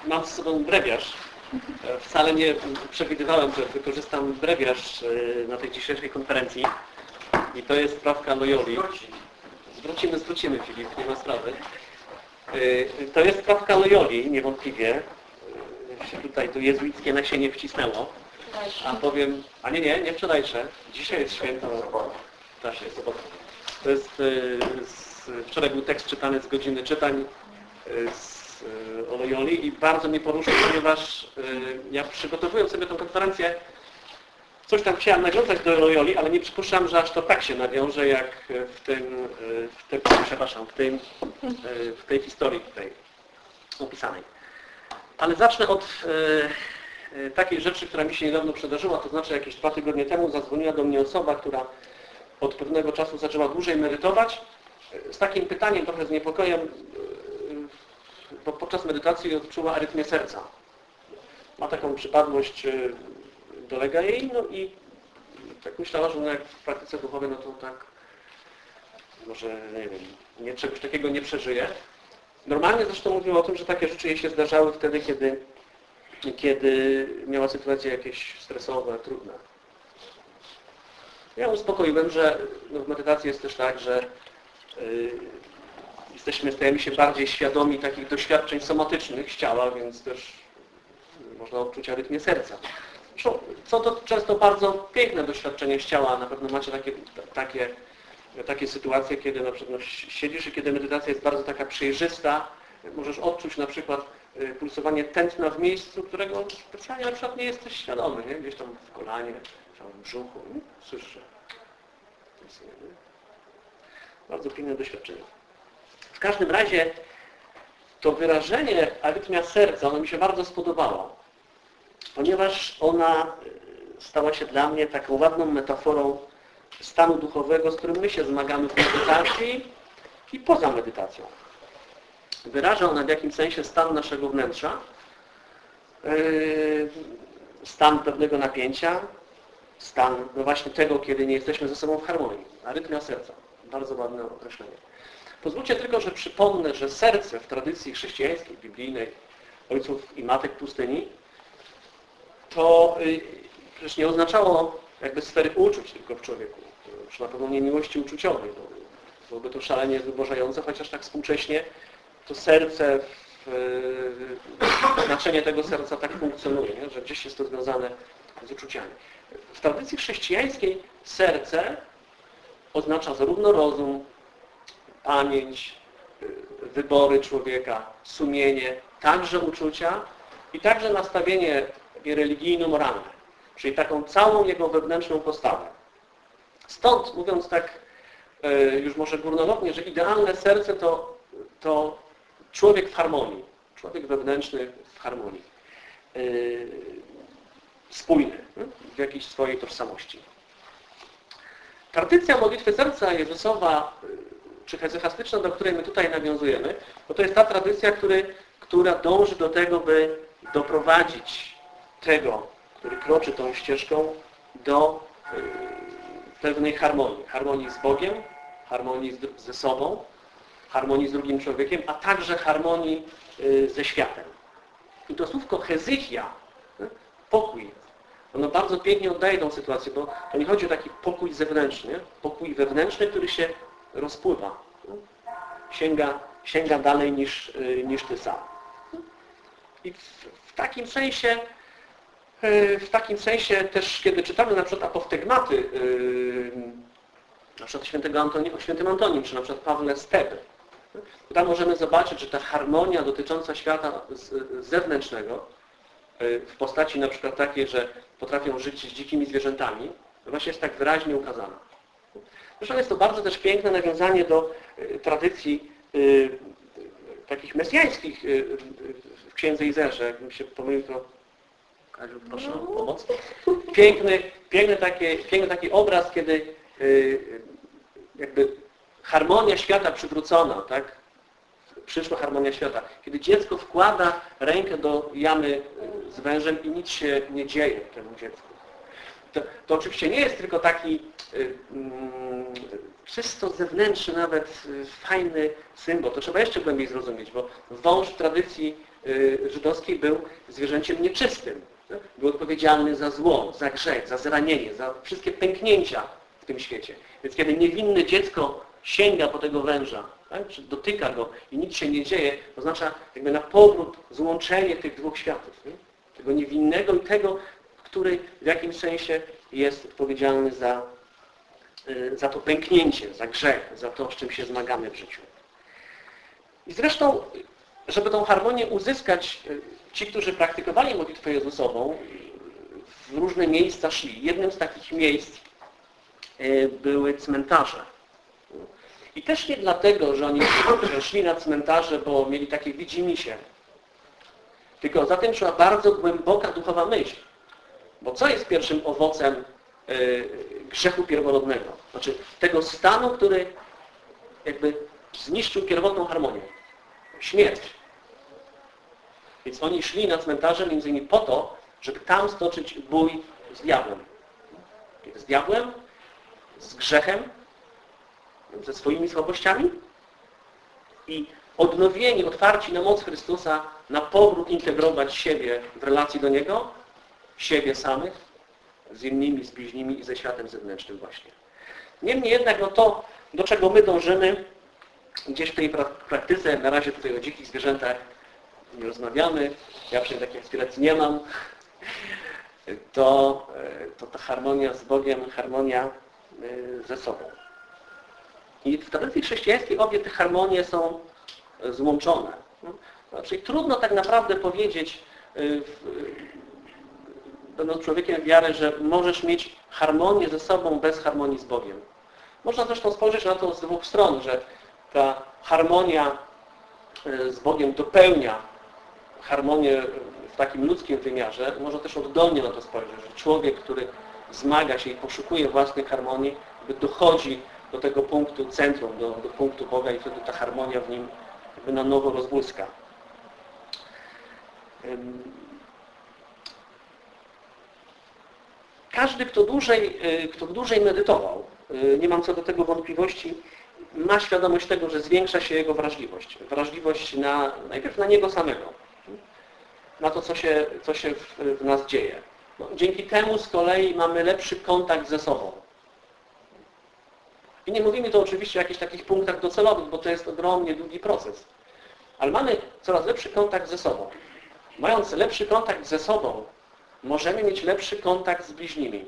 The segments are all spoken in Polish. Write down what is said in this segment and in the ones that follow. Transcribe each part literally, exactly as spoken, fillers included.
mam z sobą brewiarz. Wcale nie przewidywałem, że wykorzystam brewiarz na tej dzisiejszej konferencji. I to jest sprawka Loyoli. Zwrócimy, zwrócimy, Filip, nie ma sprawy. To jest sprawka Loyoli, niewątpliwie. Się tutaj to jezuickie nasienie wcisnęło. A powiem, a nie, nie, nie wczorajsze. Dzisiaj jest święto. Tak, jest sobota. To jest, z, wczoraj był tekst czytany z godziny czytań z o Loyoli i bardzo mnie poruszył, ponieważ ja przygotowując sobie tę konferencję, coś tam chciałem nawiązać do Loyoli, ale nie przypuszczam, że aż to tak się nawiąże, jak w tym, w tym przepraszam, w, tym, w tej historii tutaj opisanej. Ale zacznę od e, takiej rzeczy, która mi się niedawno przydarzyła, to znaczy jakieś dwa tygodnie temu zadzwoniła do mnie osoba, która od pewnego czasu zaczęła dłużej medytować, z takim pytaniem, trochę z niepokojem, bo podczas medytacji odczuła arytmię serca. Ma taką przypadłość, dolega jej, no i tak myślała, że no jak w praktyce duchowej, no to tak może, nie wiem, nie, czegoś takiego nie przeżyje. Normalnie zresztą mówiła o tym, że takie rzeczy jej się zdarzały wtedy, kiedy, kiedy miała sytuacje jakieś stresowe, trudne. Ja uspokoiłem, że no w medytacji jest też tak, że yy, jesteśmy, stajemy się bardziej świadomi takich doświadczeń somatycznych z ciała, więc też można odczuć arytmię serca. Zresztą, co to często bardzo piękne doświadczenie z ciała. Na pewno macie takie, takie, takie sytuacje, kiedy na przykład siedzisz i kiedy medytacja jest bardzo taka przejrzysta. Możesz odczuć na przykład pulsowanie tętna w miejscu, którego specjalnie na przykład nie jesteś świadomy, nie? Gdzieś tam w kolanie, w brzuchu. Słyszysz, że bardzo piękne doświadczenie. W każdym razie to wyrażenie arytmia serca, ono mi się bardzo spodobało, ponieważ ona stała się dla mnie taką ładną metaforą stanu duchowego, z którym my się zmagamy w medytacji i poza medytacją. Wyraża ona w jakimś sensie stan naszego wnętrza, stan pewnego napięcia, stan no właśnie tego, kiedy nie jesteśmy ze sobą w harmonii. Arytmia serca. Bardzo ładne określenie. Pozwólcie tylko, że przypomnę, że serce w tradycji chrześcijańskiej, biblijnej, ojców i matek pustyni, to przecież nie oznaczało jakby sfery uczuć tylko w człowieku. To już na pewno nie miłości uczuciowej. Bo byłoby to szalenie zubożające, chociaż tak współcześnie to serce, w, znaczenie tego serca tak funkcjonuje, nie? Że gdzieś jest to związane z uczuciami. W tradycji chrześcijańskiej serce oznacza zarówno rozum, pamięć, wybory człowieka, sumienie, także uczucia i także nastawienie religijno-moralne, czyli taką całą jego wewnętrzną postawę. Stąd, mówiąc tak już może górnolotnie, że idealne serce to, to człowiek w harmonii, człowiek wewnętrzny w harmonii, spójny w jakiejś swojej tożsamości. Tradycja modlitwy serca Jezusowa, czy hezechastyczna, do której my tutaj nawiązujemy, bo to jest ta tradycja, który, która dąży do tego, by doprowadzić tego, który kroczy tą ścieżką, do y, pewnej harmonii. Harmonii z Bogiem, harmonii z, ze sobą, harmonii z drugim człowiekiem, a także harmonii y, ze światem. I to słówko hezychia, y, pokój, ono bardzo pięknie oddaje tą sytuację, bo to nie chodzi o taki pokój zewnętrzny, pokój wewnętrzny, który się rozpływa, sięga, sięga dalej niż, niż ty sam. I w, w takim sensie, w takim sensie też, kiedy czytamy na przykład apoftegmaty, na przykład świętego Antoni, o świętym Antonim, czy na przykład Pawle Steby, tam możemy zobaczyć, że ta harmonia dotycząca świata zewnętrznego, w postaci na przykład takiej, że potrafią żyć z dzikimi zwierzętami, właśnie jest tak wyraźnie ukazana. Zresztą jest to bardzo też piękne nawiązanie do y, tradycji y, takich mesjańskich y, w księdze Izerze. Jakbym się pomylił, to Kaziu, proszę o pomoc. Piękny, piękny, taki, piękny taki obraz, kiedy y, jakby harmonia świata przywrócona, tak? Przyszła harmonia świata. Kiedy dziecko wkłada rękę do jamy z wężem i nic się nie dzieje temu dziecku. To, to oczywiście nie jest tylko taki, czysto zewnętrzny nawet fajny symbol. To trzeba jeszcze głębiej zrozumieć, bo wąż w tradycji żydowskiej był zwierzęciem nieczystym. Był odpowiedzialny za zło, za grzech, za zranienie, za wszystkie pęknięcia w tym świecie. Więc kiedy niewinne dziecko sięga po tego węża, tak, czy dotyka go i nic się nie dzieje, to oznacza jakby na powrót złączenie tych dwóch światów. Nie? Tego niewinnego i tego, który w jakimś sensie jest odpowiedzialny za, za to pęknięcie, za grzech, za to, z czym się zmagamy w życiu. I zresztą, żeby tą harmonię uzyskać, ci, którzy praktykowali modlitwę Jezusową, w różne miejsca szli. Jednym z takich miejsc były cmentarze. I też nie dlatego, że oni szli na cmentarze, bo mieli takie widzimisię. Tylko za tym szła bardzo głęboka duchowa myśl. Bo co jest pierwszym owocem grzechu pierworodnego? Znaczy tego stanu, który jakby zniszczył pierwotną harmonię. Śmierć. Więc oni szli na cmentarze między innymi po to, żeby tam stoczyć bój z diabłem. Z diabłem, z grzechem, ze swoimi słabościami i odnowieni, otwarci na moc Chrystusa, na powrót integrować siebie w relacji do Niego, siebie samych, z innymi, z bliźnimi i ze światem zewnętrznym właśnie. Niemniej jednak no to, do czego my dążymy, gdzieś w tej praktyce, na razie tutaj o dzikich zwierzętach nie rozmawiamy, ja przynajmniej takiej aspiracji nie mam, to, to ta harmonia z Bogiem, harmonia ze sobą. I w tradycji chrześcijańskiej obie te harmonie są złączone. Znaczy trudno tak naprawdę powiedzieć, będąc człowiekiem wiary, że możesz mieć harmonię ze sobą bez harmonii z Bogiem. Można zresztą spojrzeć na to z dwóch stron, że ta harmonia z Bogiem dopełnia harmonię w takim ludzkim wymiarze. Można też oddolnie na to spojrzeć, że człowiek, który zmaga się i poszukuje własnej harmonii, dochodzi do tego punktu centrum, do, do punktu Boga i wtedy ta harmonia w nim jakby na nowo rozbłyska. Każdy, kto dłużej, kto dłużej medytował, nie mam co do tego wątpliwości, ma świadomość tego, że zwiększa się jego wrażliwość. Wrażliwość na, najpierw na niego samego, na to, co się, co się w, w nas dzieje. No, dzięki temu z kolei mamy lepszy kontakt ze sobą. I nie mówimy to oczywiście o jakichś takich punktach docelowych, bo to jest ogromnie długi proces. Ale mamy coraz lepszy kontakt ze sobą. Mając lepszy kontakt ze sobą, możemy mieć lepszy kontakt z bliźnimi.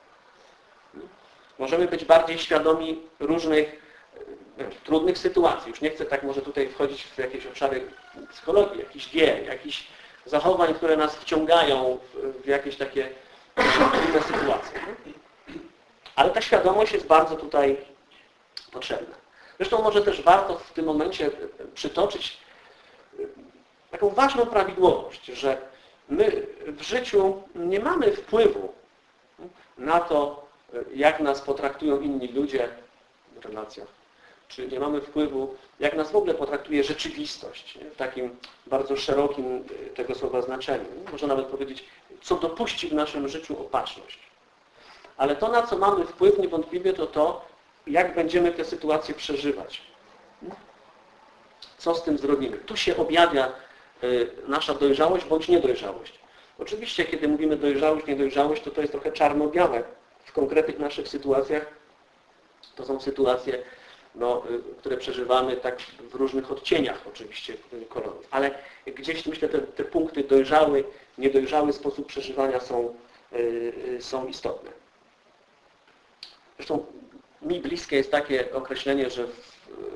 Możemy być bardziej świadomi różnych trudnych sytuacji. Już nie chcę tak może tutaj wchodzić w jakieś obszary psychologii, jakichś gier, jakichś zachowań, które nas wciągają w jakieś takie trudne sytuacje. Ale ta świadomość jest bardzo tutaj potrzebna. Zresztą może też warto w tym momencie przytoczyć taką ważną prawidłowość, że my w życiu nie mamy wpływu na to, jak nas potraktują inni ludzie w relacjach, czy nie mamy wpływu, jak nas w ogóle potraktuje rzeczywistość, nie? W takim bardzo szerokim tego słowa znaczeniu. Można nawet powiedzieć, co dopuści w naszym życiu opatrzność. Ale to, na co mamy wpływ niewątpliwie, to to, jak będziemy tę sytuację przeżywać. Co z tym zrobimy? Tu się objawia nasza dojrzałość bądź niedojrzałość. Oczywiście, kiedy mówimy dojrzałość, niedojrzałość, to to jest trochę czarno-białe. W konkretnych naszych sytuacjach to są sytuacje, no, które przeżywamy tak w różnych odcieniach oczywiście kolorów. Ale gdzieś, myślę, te, te punkty dojrzały, niedojrzały sposób przeżywania są, yy, są istotne. Zresztą mi bliskie jest takie określenie, że w,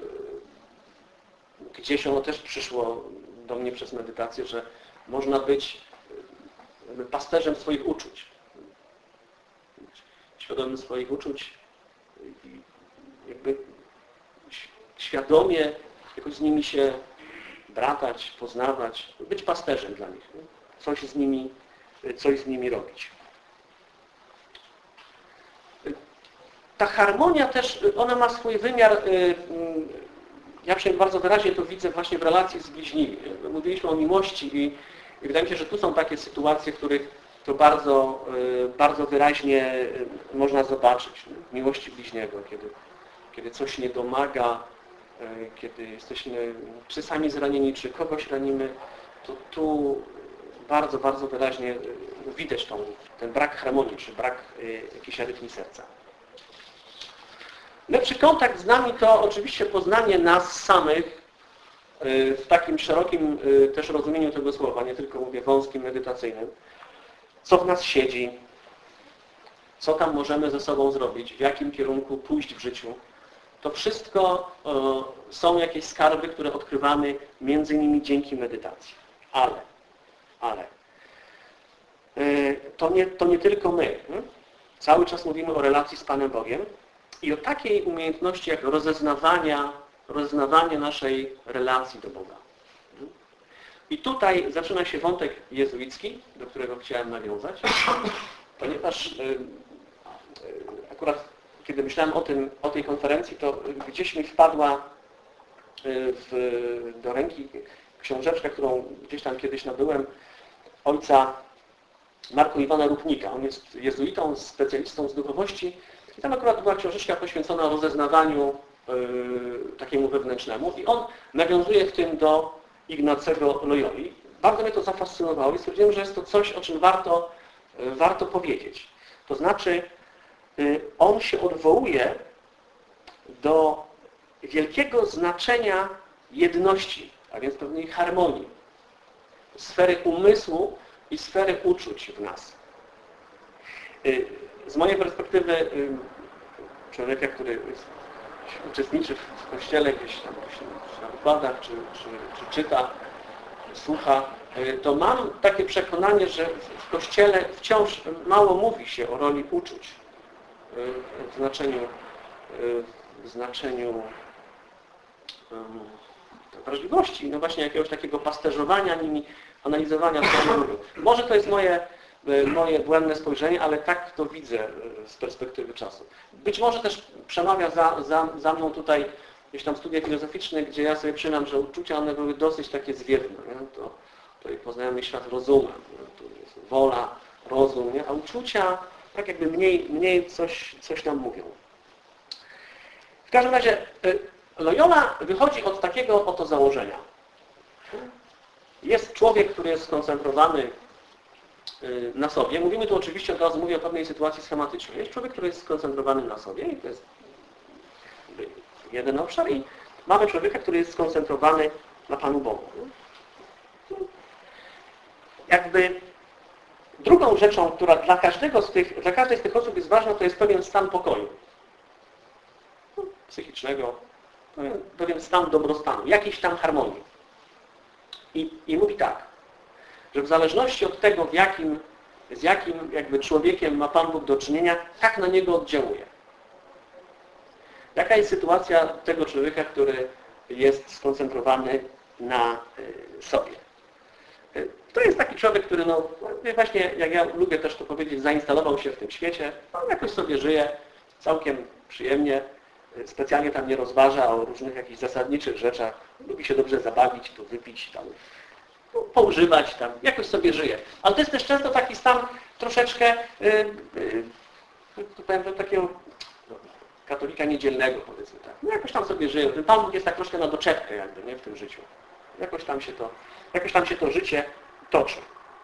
yy, gdzieś ono też przyszło do mnie przez medytację, że można być pasterzem swoich uczuć. Świadomym swoich uczuć i jakby świadomie jakoś z nimi się bratać, poznawać, być pasterzem dla nich. Coś z nimi, coś z nimi robić. Ta harmonia też, ona ma swój wymiar, ja przynajmniej bardzo wyraźnie to widzę właśnie w relacji z bliźnimi. Mówiliśmy o miłości i, i wydaje mi się, że tu są takie sytuacje, w których to bardzo, bardzo wyraźnie można zobaczyć w miłości bliźniego, kiedy kiedy coś nie domaga, kiedy jesteśmy czy sami zranieni, czy kogoś ranimy, to tu bardzo, bardzo wyraźnie widać tą, ten brak harmonii, czy brak jakiejś arytmii serca. Lepszy kontakt z nami to oczywiście poznanie nas samych w takim szerokim też rozumieniu tego słowa, nie tylko mówię wąskim, medytacyjnym. Co w nas siedzi, co tam możemy ze sobą zrobić, w jakim kierunku pójść w życiu. To wszystko są jakieś skarby, które odkrywamy między innymi dzięki medytacji. Ale, ale to nie, to nie tylko my. Cały czas mówimy o relacji z Panem Bogiem i o takiej umiejętności jak rozeznawania, rozeznawanie naszej relacji do Boga. I tutaj zaczyna się wątek jezuicki, do którego chciałem nawiązać, ponieważ akurat kiedy myślałem o tym, o tej konferencji, to gdzieś mi wpadła w, do ręki książeczka, którą gdzieś tam kiedyś nabyłem, ojca Marka Iwana Rupnika. On jest jezuitą, specjalistą z duchowości i tam akurat była książeczka poświęcona rozeznawaniu yy, takiemu wewnętrznemu i on nawiązuje w tym do Ignacego Loyoli. Bardzo mnie to zafascynowało i stwierdziłem, że jest to coś, o czym warto, yy, warto powiedzieć. To znaczy yy, on się odwołuje do wielkiego znaczenia jedności, a więc pewnej harmonii, sfery umysłu i sfery uczuć w nas. Z mojej perspektywy człowieka, który uczestniczy w kościele, gdzieś tam na wykładach, czy, czy, czy czyta, słucha, to mam takie przekonanie, że w kościele wciąż mało mówi się o roli uczuć w znaczeniu, w znaczeniu wrażliwości, no właśnie jakiegoś takiego pasterzowania nimi, analizowania tego. Może to jest moje, moje błędne spojrzenie, ale tak to widzę z perspektywy czasu. Być może też przemawia za, za, za mną tutaj gdzieś tam studia filozoficzne, gdzie ja sobie przynam, że uczucia one były dosyć takie zwiewne. Nie? To, to i poznajemy świat rozumem. Tu jest wola, rozum, nie? A uczucia tak jakby mniej, mniej coś, coś nam mówią. W każdym razie Loyola wychodzi od takiego oto założenia. Jest człowiek, który jest skoncentrowany na sobie. Mówimy tu oczywiście, od razu mówię o pewnej sytuacji schematycznej. Jest człowiek, który jest skoncentrowany na sobie i to jest jeden obszar i mamy człowieka, który jest skoncentrowany na Panu Bogu. Jakby drugą rzeczą, która dla każdego z tych, dla każdej z tych osób jest ważna, to jest pewien stan pokoju psychicznego, pewien stan dobrostanu, jakiejś tam harmonii. I, I mówi tak, że w zależności od tego, w jakim, z jakim jakby człowiekiem ma Pan Bóg do czynienia, tak na niego oddziałuje. Jaka jest sytuacja tego człowieka, który jest skoncentrowany na sobie? To jest taki człowiek, który no, właśnie, jak ja lubię też to powiedzieć, zainstalował się w tym świecie, on jakoś sobie żyje całkiem przyjemnie, specjalnie tam nie rozważa o różnych jakichś zasadniczych rzeczach, lubi się dobrze zabawić, tu wypić, tam poużywać, tam jakoś sobie żyje. Ale to jest też często taki stan troszeczkę, yy, yy, to powiem, takiego no, katolika niedzielnego, powiedzmy tak. No jakoś tam sobie żyje. Ten Pan Bóg jest tak troszkę na doczepkę jakby, nie, w tym życiu. Jakoś tam się to, jakoś tam się to życie toczy.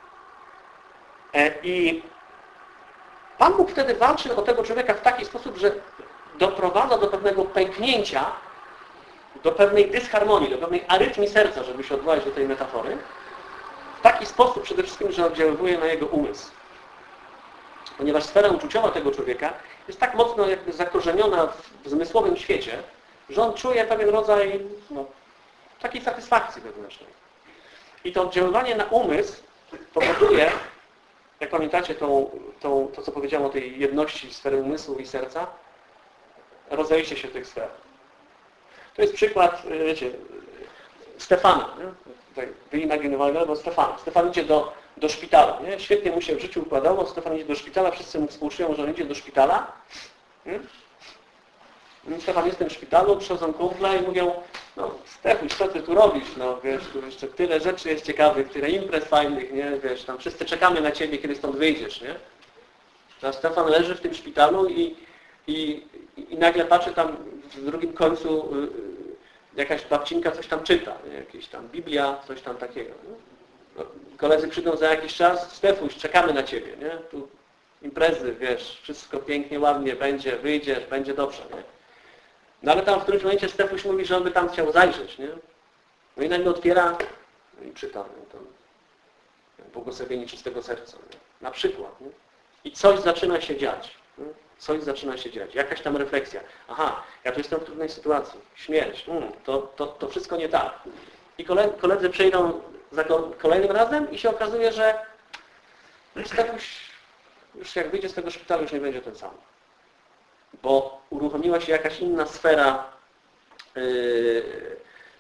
E, I Pan Bóg wtedy walczy o tego człowieka w taki sposób, że doprowadza do pewnego pęknięcia, do pewnej dysharmonii, do pewnej arytmii serca, żeby się odwołać do tej metafory, w taki sposób przede wszystkim, że oddziaływuje na jego umysł. Ponieważ sfera uczuciowa tego człowieka jest tak mocno jakby zakorzeniona w zmysłowym świecie, że on czuje pewien rodzaj no, takiej satysfakcji wewnętrznej. I to oddziaływanie na umysł powoduje, jak pamiętacie tą, tą, to, co powiedziałem o tej jedności sfery umysłu i serca, rozejście się tych sfer. To jest przykład, wiecie, Stefana, wyimaginowalnego Stefana. Stefan idzie do, do szpitala. Nie? Świetnie mu się w życiu układało. Stefan idzie do szpitala, wszyscy mu współczują, że on idzie do szpitala. Nie? Stefan jest w tym szpitalu, przychodzą kumple i mówią, no Stefuś, co ty tu robisz? No wiesz, tu jeszcze tyle rzeczy jest ciekawych, tyle imprez fajnych, nie? Wiesz, tam wszyscy czekamy na ciebie, kiedy stąd wyjdziesz, nie? A Stefan leży w tym szpitalu i, i, i nagle patrzy tam w drugim końcu jakaś babcinka coś tam czyta, jakieś tam Biblia, coś tam takiego. No, koledzy przyjdą za jakiś czas, Stefuś, czekamy na Ciebie, nie? Tu imprezy, wiesz, wszystko pięknie, ładnie będzie, wyjdziesz, będzie dobrze, nie? No ale tam w którymś momencie Stefuś mówi, że on by tam chciał zajrzeć, nie? No i nagle otwiera no i czyta, no, tam błogosławienie czystego serca, nie? Na przykład, nie? I coś zaczyna się dziać. Nie? Coś zaczyna się dziać. Jakaś tam refleksja. Aha, ja tu jestem w trudnej sytuacji. Śmierć. Mm, to, to, to wszystko nie tak. I koledzy przyjdą za kolejnym razem i się okazuje, że Stefuś już jak wyjdzie z tego szpitala, już nie będzie ten sam. Bo uruchomiła się jakaś inna sfera, yy,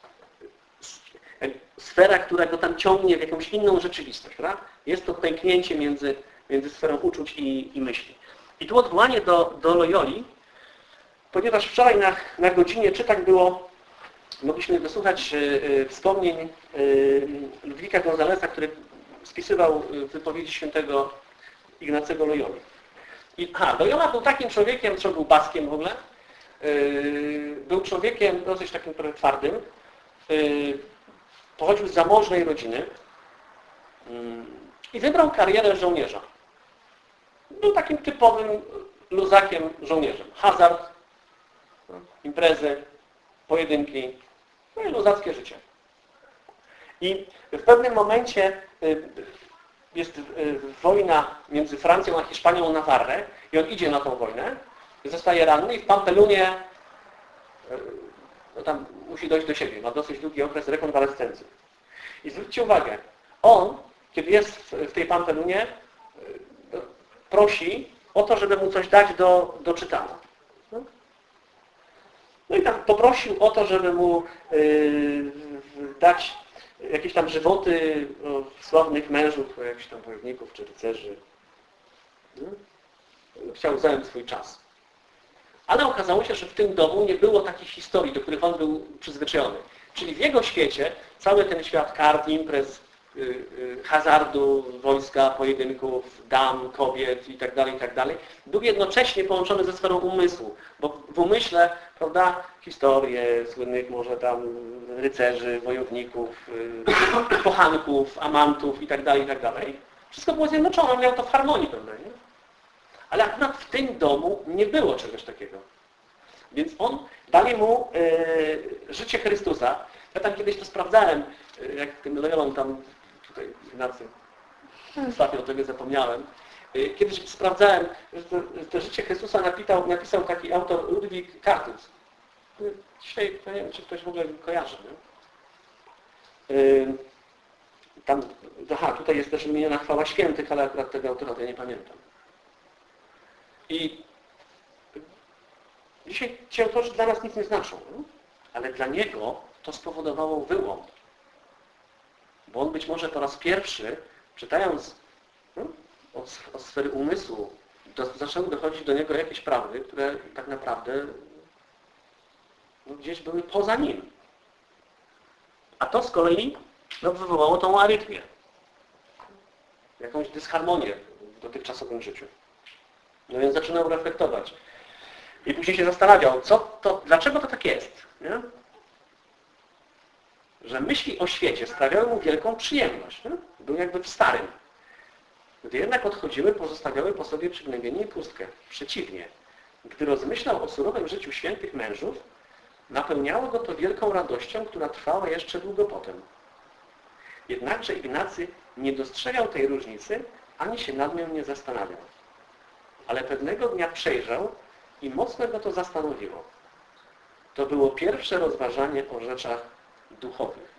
sfera, która go tam ciągnie w jakąś inną rzeczywistość. Prawda? Jest to pęknięcie między, między sferą uczuć i, i myśli. I tu odwołanie do, do Loyoli, ponieważ wczoraj na, na godzinie czytań było, mogliśmy wysłuchać yy, wspomnień yy, Ludwika Gonzalesa, który spisywał wypowiedzi świętego Ignacego Loyoli. I, aha, Loyola był takim człowiekiem, co był baskiem w ogóle. Yy, był człowiekiem dosyć takim trochę twardym. Yy, pochodził z zamożnej rodziny yy, i wybrał karierę żołnierza. Był takim typowym luzakiem żołnierzem. Hazard, imprezy, pojedynki, no i luzackie życie. I w pewnym momencie yy, jest wojna między Francją a Hiszpanią o Nawarrę i on idzie na tą wojnę, zostaje ranny i w Pampelunie no tam musi dojść do siebie, ma dosyć długi okres rekonwalescencji. I zwróćcie uwagę, on, kiedy jest w tej Pampelunie, prosi o to, żeby mu coś dać do, do czytania. No i tam poprosił o to, żeby mu yy, dać jakieś tam żywoty o, sławnych mężów, o jakichś tam wojowników czy rycerzy. No. Chciał zająć swój czas. Ale okazało się, że w tym domu nie było takich historii, do których on był przyzwyczajony. Czyli w jego świecie cały ten świat kart, imprez, yy, yy, hazardu, wojska, pojedynków, dam, kobiet itd., itd. był jednocześnie połączony ze sferą umysłu. Bo w umyśle, prawda, historie słynnych może tam rycerzy, wojowników, yy, kochanków, amantów itd., itd. Wszystko było zjednoczone, on miał to w harmonii pewnej, nie? Ale akurat w tym domu nie było czegoś takiego. Więc on dali mu yy, życie Chrystusa. Ja tam kiedyś to sprawdzałem, yy, jak tym Loyolą tam, tutaj Ignacy, ostatnio o tego zapomniałem. Yy, kiedyś sprawdzałem, że to, to życie Chrystusa napisał, napisał taki autor Ludwik Kartus. Yy, dzisiaj nie wiem, czy ktoś w ogóle kojarzy. Nie? Yy, tam, aha, tutaj jest też wymieniona chwała świętych, ale akurat tego autora to ja nie pamiętam. I dzisiaj ci autorzy dla nas nic nie znaczą, nie? Ale dla niego to spowodowało wyłom. Bo on być może po raz pierwszy, czytając no, od, od sfery umysłu, do, zaczęły dochodzić do niego jakieś prawdy, które tak naprawdę no, gdzieś były poza nim. A to z kolei no, wywołało tą arytmię. Jakąś dysharmonię w dotychczasowym życiu. No więc zaczynał reflektować. I później się zastanawiał, co to, dlaczego to tak jest, nie? Że myśli o świecie sprawiały mu wielką przyjemność. Nie? Był jakby w starym. Gdy jednak odchodziły, pozostawiały po sobie przygnębienie i pustkę. Przeciwnie, gdy rozmyślał o surowym życiu świętych mężów, napełniało go to wielką radością, która trwała jeszcze długo potem. Jednakże Ignacy nie dostrzegał tej różnicy, ani się nad nią nie zastanawiał. Ale pewnego dnia przejrzał i mocno go to zastanowiło. To było pierwsze rozważanie o rzeczach duchowych.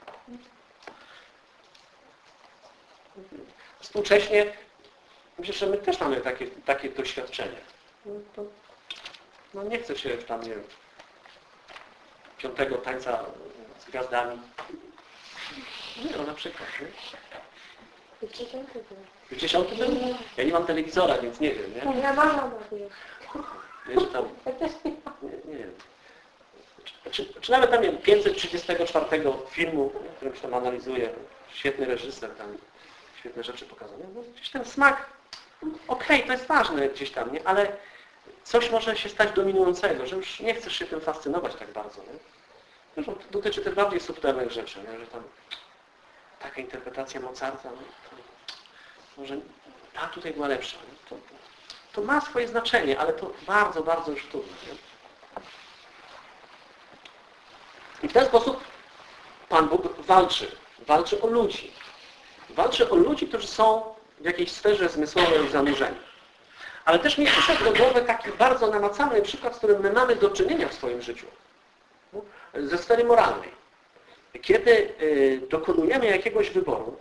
Współcześnie myślę, że my też mamy takie, takie doświadczenie. No, to, no nie chcę się tam, nie wiem, piątego tańca z gwiazdami. Nie, no na przykład, nie? W dziesiątym był? Ja nie mam telewizora, więc nie wiem, nie? Ja mama mówię. Wiesz, tam... Nie, nie wiem. Czy, czy nawet tam, nie wiem, pięćset trzydziestego czwartego filmu, który się tam analizuje, świetny reżyser, tam świetne rzeczy pokazane. No, gdzieś ten smak, okej, okay, to jest ważne gdzieś tam, nie? Ale coś może się stać dominującego, że już nie chcesz się tym fascynować tak bardzo. Nie? No, to dotyczy też bardziej subtelnych rzeczy, nie? Że tam taka interpretacja Mozarta, no, to może ta tutaj była lepsza. Nie? To, to ma swoje znaczenie, ale to bardzo, bardzo już trudne. Nie? I w ten sposób Pan Bóg walczy. Walczy o ludzi. Walczy o ludzi, którzy są w jakiejś sferze zmysłowej zanurzeni. Ale też mi przyszedł do głowy taki bardzo namacalny przykład, z którym my mamy do czynienia w swoim życiu. Ze sfery moralnej. Kiedy dokonujemy jakiegoś wyboru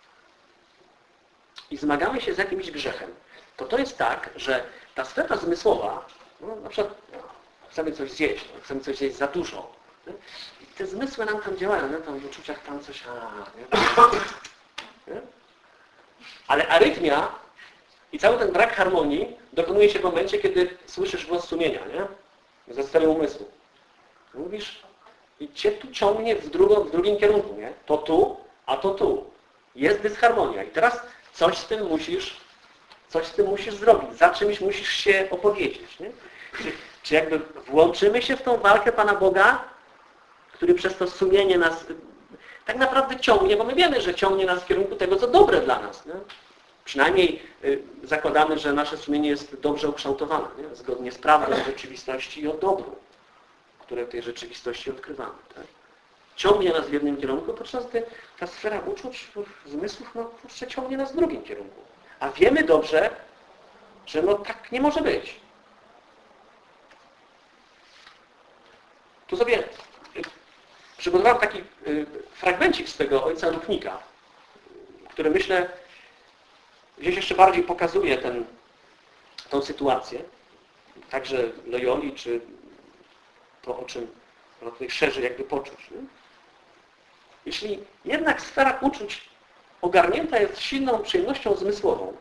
i zmagamy się z jakimś grzechem, to to jest tak, że ta sfera zmysłowa, no, na przykład no, chcemy coś zjeść, no, chcemy coś zjeść za dużo. Nie? I te zmysły nam tam działają, no, tam w uczuciach tam coś... A, nie? Nie? Ale arytmia i cały ten brak harmonii dokonuje się w momencie, kiedy słyszysz głos sumienia, nie? Ze sfery umysłu. Mówisz i cię tu ciągnie w, drugą, w drugim kierunku, nie? To tu, a to tu. Jest dysharmonia. I teraz coś z tym musisz, coś z tym musisz zrobić. Za czymś musisz się opowiedzieć, nie? Czy, czy jakby włączymy się w tą walkę Pana Boga, który przez to sumienie nas tak naprawdę ciągnie, bo my wiemy, że ciągnie nas w kierunku tego, co dobre dla nas. Nie? Przynajmniej y, zakładamy, że nasze sumienie jest dobrze ukształtowane, nie? Zgodnie z prawdą o rzeczywistości i o dobru, które w tej rzeczywistości odkrywamy. Tak? Ciągnie nas w jednym kierunku, podczas gdy ta sfera uczuć, zmysłów, no kurczę, ciągnie nas w drugim kierunku. A wiemy dobrze, że no tak nie może być. Tu sobie przygotowałem taki y, fragmencik z tego ojca Lutnika, który myślę gdzieś jeszcze bardziej pokazuje ten, tą sytuację, także Loyoli, czy to, o czym no, tutaj szerzej jakby poczuć. Nie? Jeśli jednak sfera uczuć ogarnięta jest silną przyjemnością zmysłową,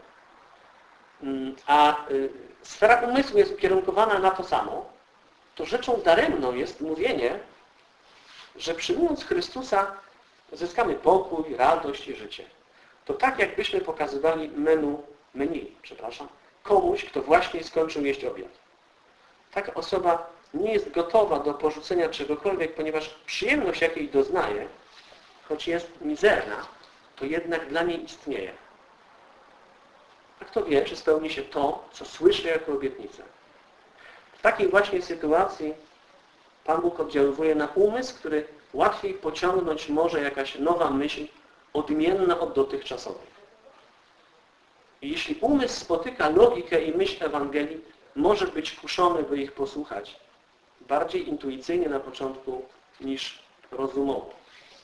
a y, sfera umysłu jest ukierunkowana na to samo, to rzeczą daremną jest mówienie, że przyjmując Chrystusa zyskamy pokój, radość i życie. To tak jakbyśmy pokazywali menu, menu, przepraszam, komuś, kto właśnie skończył jeść obiad. Taka osoba nie jest gotowa do porzucenia czegokolwiek, ponieważ przyjemność, jakiej doznaje, choć jest mizerna, to jednak dla niej istnieje. A kto wie, czy spełni się to, co słyszy jako obietnicę. W takiej właśnie sytuacji Pan Bóg oddziaływuje na umysł, który łatwiej pociągnąć może jakaś nowa myśl, odmienna od dotychczasowej. I jeśli umysł spotyka logikę i myśl Ewangelii, może być kuszony, by ich posłuchać. Bardziej intuicyjnie na początku niż rozumowo.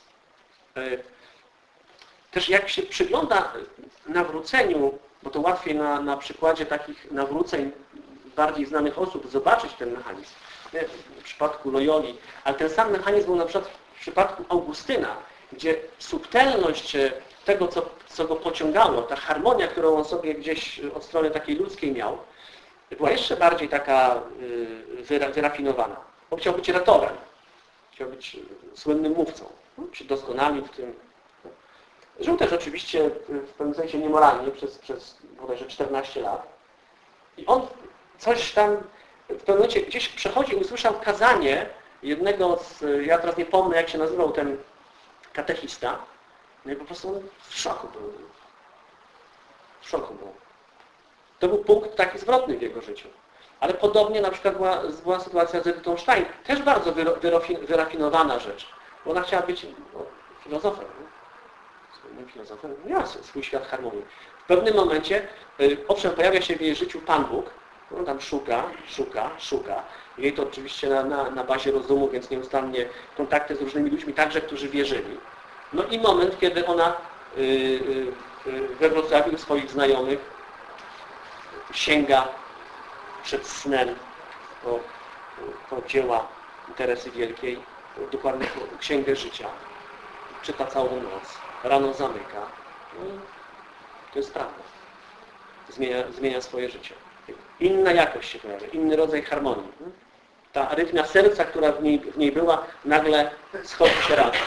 Też jak się przygląda nawróceniu, bo to łatwiej na, na przykładzie takich nawróceń bardziej znanych osób zobaczyć ten mechanizm. W przypadku Loyoli, ale ten sam mechanizm był na przykład w przypadku Augustyna, gdzie subtelność tego, co, co go pociągało, ta harmonia, którą on sobie gdzieś od strony takiej ludzkiej miał, była jeszcze bardziej taka wyrafinowana. On chciał być retorem, chciał być słynnym mówcą, się doskonalił w tym. Żył też oczywiście w pewnym sensie niemoralnie przez, przez bodajże czternaście lat. I on coś tam w pewnym momencie gdzieś przechodził i usłyszał kazanie jednego z, ja teraz nie pomnę jak się nazywał ten katechista, no i po prostu on w szoku był. W szoku był. To był punkt taki zwrotny w jego życiu. Ale podobnie na przykład była, była sytuacja z Edytą Stein. Też bardzo wyrafinowana rzecz. Bo ona chciała być no, filozofem. Słynnym filozofem. Miała swój świat harmonii. W pewnym momencie, owszem, pojawia się w jej życiu Pan Bóg. On tam szuka, szuka, szuka. Jej to oczywiście na, na, na bazie rozumu, więc nieustannie kontakty z różnymi ludźmi, także którzy wierzyli. No i moment, kiedy ona yy, yy, we Wrocławiu swoich znajomych sięga przed snem po, po dzieła Teresy Wielkiej, dokładnie po Księgę Życia. Czyta całą noc, rano zamyka. No, to jest prawda. Zmienia, zmienia swoje życie. Inna jakość się pojawia, inny rodzaj harmonii. Ta arytmia serca, która w niej, w niej była, nagle schodzi się razem.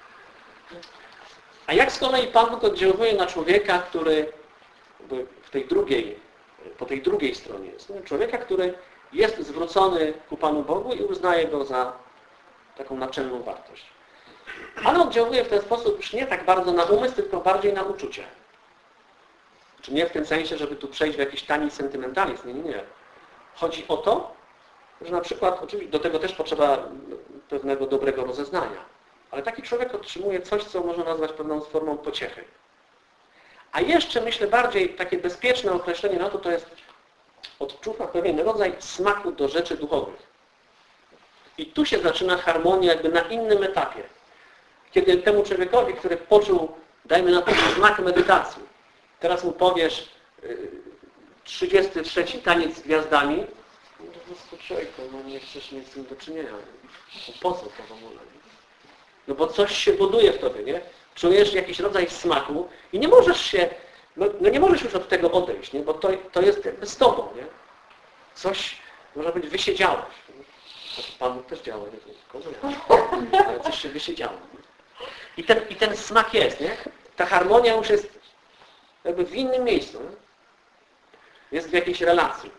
A jak z kolei Pan Bóg oddziałuje na człowieka, który w tej drugiej, po tej drugiej stronie jest? Człowieka, który jest zwrócony ku Panu Bogu i uznaje go za taką naczelną wartość. Ale oddziałuje w ten sposób już nie tak bardzo na umysł, tylko bardziej na uczucie. Czy nie w tym sensie, żeby tu przejść w jakiś tani sentymentalizm. Nie, nie, nie. Chodzi o to, że na przykład, oczywiście do tego też potrzeba pewnego dobrego rozeznania, ale taki człowiek otrzymuje coś, co można nazwać pewną formą pociechy. A jeszcze, myślę, bardziej takie bezpieczne określenie na to, to jest odczuwa pewien rodzaj smaku do rzeczy duchowych. I tu się zaczyna harmonia jakby na innym etapie. Kiedy temu człowiekowi, który poczuł, dajmy na to smak medytacji, teraz mu powiesz trzydziesty trzeci taniec z gwiazdami, no to po prostu człowieku, no nie chcesz mieć z tym do czynienia. No po co to w ogóle? No bo coś się buduje w tobie, nie? Czujesz jakiś rodzaj smaku i nie możesz się, no, no nie możesz już od tego odejść, nie? Bo to, to jest jakby z tobą, nie? Coś, można być, wysiedziałeś. Pan też działa, nie tylko ja. Ale coś się wysiedziało. I ten, I ten smak jest, nie? Ta harmonia już jest jakby w innym miejscu, nie? Jest w jakiejś relacji.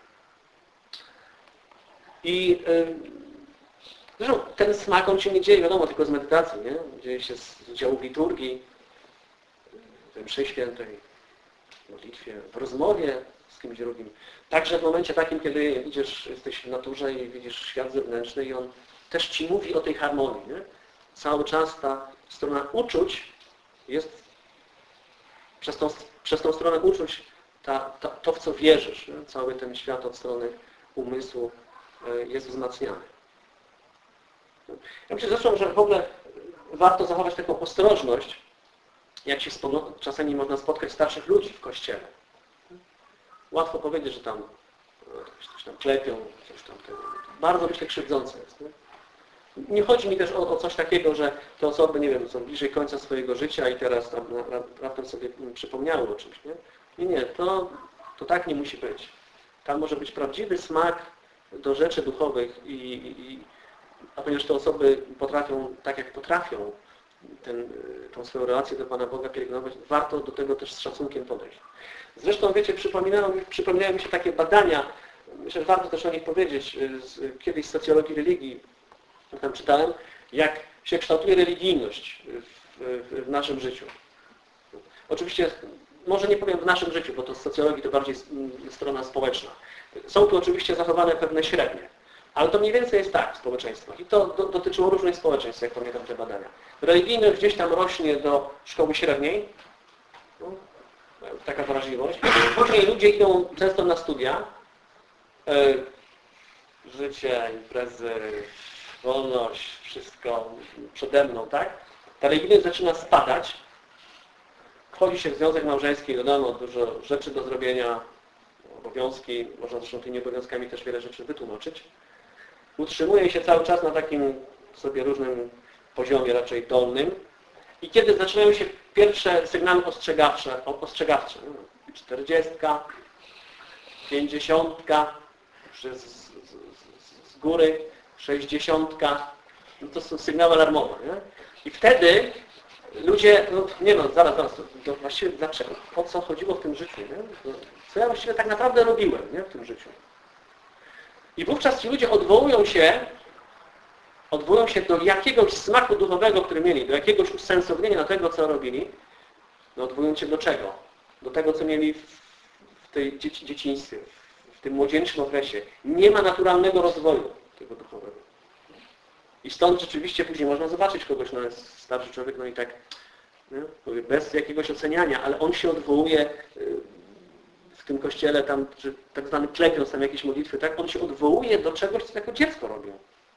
I yy, zresztą ten smak, on się nie dzieje, wiadomo, tylko z medytacji, nie? Dzieje się z udziału liturgii, w mszy świętej, w modlitwie, w rozmowie z kimś drugim. Także w momencie takim, kiedy idziesz, jesteś w naturze i widzisz świat zewnętrzny i on też ci mówi o tej harmonii, nie? Cały czas ta strona uczuć jest, przez tą, przez tą stronę uczuć ta, ta, to, w co wierzysz, nie? Cały ten świat od strony umysłu jest wzmacniany. Ja myślę zresztą, że w ogóle warto zachować taką ostrożność, jak się czasami można spotkać starszych ludzi w kościele. Łatwo powiedzieć, że tam coś tam klepią, coś tam tego. Bardzo, myślę, krzywdzące jest. Nie, nie chodzi mi też o, o coś takiego, że te osoby, nie wiem, są bliżej końca swojego życia i teraz tam raptem sobie przypomniały o czymś. Nie, nie, nie to, to tak nie musi być. Tam może być prawdziwy smak do rzeczy duchowych i, i a ponieważ te osoby potrafią, tak jak potrafią, ten, tą swoją relację do Pana Boga pielęgnować, warto do tego też z szacunkiem podejść. Zresztą, wiecie, przypominają, przypominają mi się takie badania, myślę, że warto też o nich powiedzieć, z, kiedyś z socjologii religii, tam czytałem, jak się kształtuje religijność w, w, w naszym życiu. Oczywiście, może nie powiem w naszym życiu, bo to z socjologii to bardziej strona społeczna. Są tu oczywiście zachowane pewne średnie. Ale to mniej więcej jest tak w społeczeństwach. I to do, dotyczyło różnych społeczeństw, jak pamiętam te badania. Religijność gdzieś tam rośnie do szkoły średniej. No, taka wrażliwość. Później ludzie idą często na studia. Yy, życie, imprezy, wolność, wszystko przede mną, tak? Ta religijność zaczyna spadać. Wchodzi się w związek małżeński, wiadomo, dużo rzeczy do zrobienia, obowiązki, można zresztą tymi obowiązkami też wiele rzeczy wytłumaczyć. Utrzymuje się cały czas na takim sobie różnym poziomie, raczej dolnym. I kiedy zaczynają się pierwsze sygnały ostrzegawcze, ostrzegawcze czterdziestka, pięćdziesiątka, z, z, z góry sześćdziesiątka, no to są sygnały alarmowe. Nie? I wtedy ludzie, no nie no, zaraz, zaraz, to właściwie dlaczego? Po co chodziło w tym życiu? Nie? Co ja właściwie tak naprawdę robiłem, nie? W tym życiu? I wówczas ci ludzie odwołują się, odwołują się do jakiegoś smaku duchowego, który mieli, do jakiegoś usensownienia tego, co robili. No odwołują się do czego? Do tego, co mieli w, w tej dzieci, dzieciństwie, w tym młodzieńczym okresie. Nie ma naturalnego rozwoju tego duchowego. I stąd rzeczywiście później można zobaczyć kogoś, no jest starszy człowiek, no i tak, nie? Bez jakiegoś oceniania, ale on się odwołuje w tym kościele, tam, czy tak zwany klepiąc tam jakieś modlitwy, tak, on się odwołuje do czegoś, co jako dziecko robił.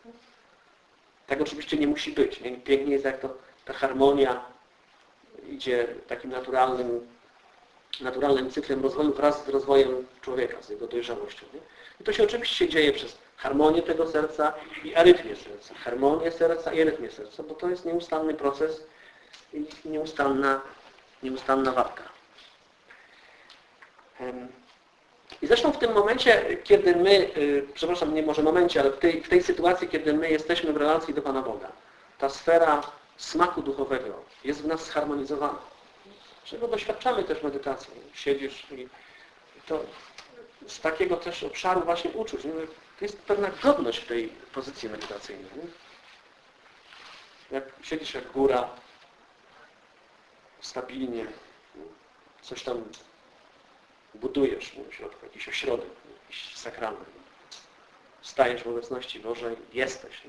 Tak oczywiście nie musi być. Nie? Pięknie jest, jak to, ta harmonia idzie takim naturalnym, naturalnym cyklem rozwoju wraz z rozwojem człowieka, z jego dojrzałością. Nie? I to się oczywiście dzieje przez harmonię tego serca i arytmię serca. Harmonię serca i arytmię serca, bo to jest nieustanny proces i nieustanna, nieustanna walka. I zresztą w tym momencie, kiedy my, przepraszam, nie może momencie, ale w tej, w tej sytuacji, kiedy my jesteśmy w relacji do Pana Boga, ta sfera smaku duchowego jest w nas zharmonizowana. Czego doświadczamy też w medytacji. Siedzisz i to z takiego też obszaru właśnie uczuć. Nie? to jest pewna godność w tej pozycji medytacyjnej. Nie? Jak siedzisz jak góra, stabilnie, coś tam budujesz w środku, jakiś ośrodek, jakiś sakrament. Stajesz w obecności Bożej, jesteś. Nie?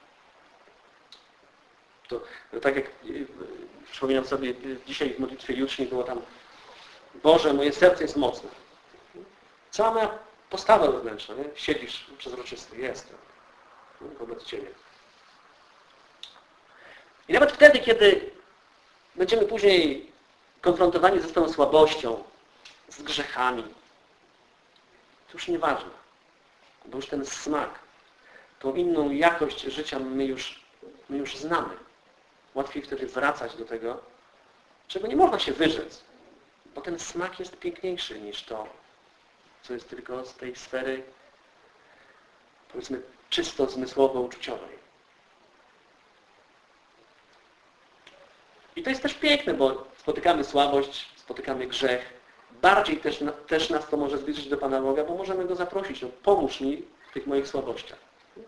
To, to tak jak przypominam sobie, dzisiaj w modlitwie jutrznej było tam Boże, moje serce jest mocne. Cała moja postawa wewnętrzna, nie? Siedzisz przezroczysty, jestem wobec Ciebie. I nawet wtedy, kiedy będziemy później konfrontowani ze swoją słabością, z grzechami, to już nieważne, bo już ten smak, tą inną jakość życia my już, my już znamy. Łatwiej wtedy wracać do tego, czego nie można się wyrzec, bo ten smak jest piękniejszy niż to, co jest tylko z tej sfery, powiedzmy, czysto zmysłowo-uczuciowej. I to jest też piękne, bo spotykamy słabość, spotykamy grzech. Bardziej też, też nas to może zbliżyć do Pana Boga, bo możemy Go zaprosić. No, pomóż mi w tych moich słabościach.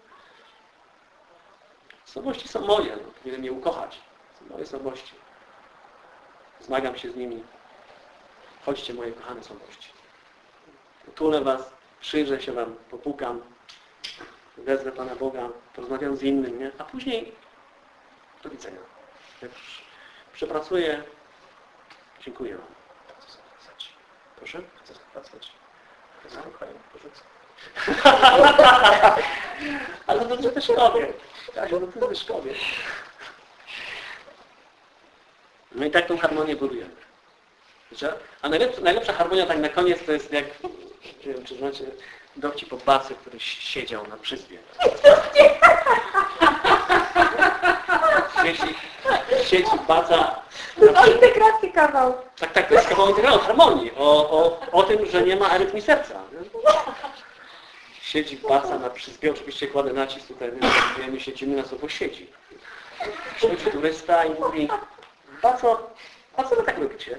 Słabości są moje, no, powinienem je ukochać. Są moje słabości. Zmagam się z nimi. Chodźcie, moje kochane słabości. Utulę Was, przyjrzę się Wam, popukam, wezwę Pana Boga, porozmawiam z innym, nie? A później do widzenia. Jak już przepracuję, dziękuję Wam. Proszę? Chcesz pracować? Słuchaj, porzucę. Ale to jest wyszkowie. Tak, to jest wyszkowie. No i tak tą harmonię budujemy. A najlepsza, najlepsza harmonia tak na koniec to jest jak, nie wiem, czy znacie dowcip o Bacy, który siedział na przyzbie. Siedzi, siedzi Baca. To integracji kawał. Tak, tak, to jest kawał integracji, harmonii. O, o, o tym, że nie ma arytmii serca. Nie? Siedzi Baca na przyzbie, oczywiście kładę nacisk tutaj, my siedzimy na sobą, siedzi. Przychodzi turysta i mówi: Baco, a co wy tak robicie?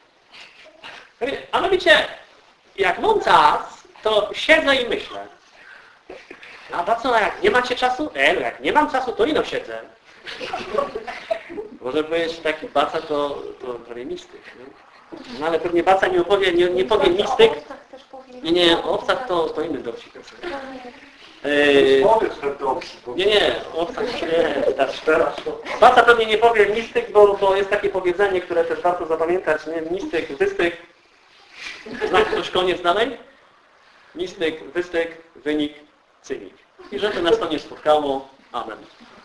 A mianowicie, jak mam czas, to siedzę i myślę. A Baco, a jak nie macie czasu? E, no jak nie mam czasu, to ino siedzę. Może powiedzieć, że taki Baca to, to prawie mistyk. Nie? No ale pewnie Baca nie opowie, nie, nie powie mistyk. Nie, nie, o owcach to, to inny dowcip. Yy, nie, nie, o owcach nie, teraz. Baca pewnie nie powie mistyk, bo, bo jest takie powiedzenie, które też warto zapamiętać, nie? Mistyk, wystyk. Znak ktoś koniec dalej? Mistyk, wystyk, wynik, cynik. I żeby nas to nie spotkało. Amen.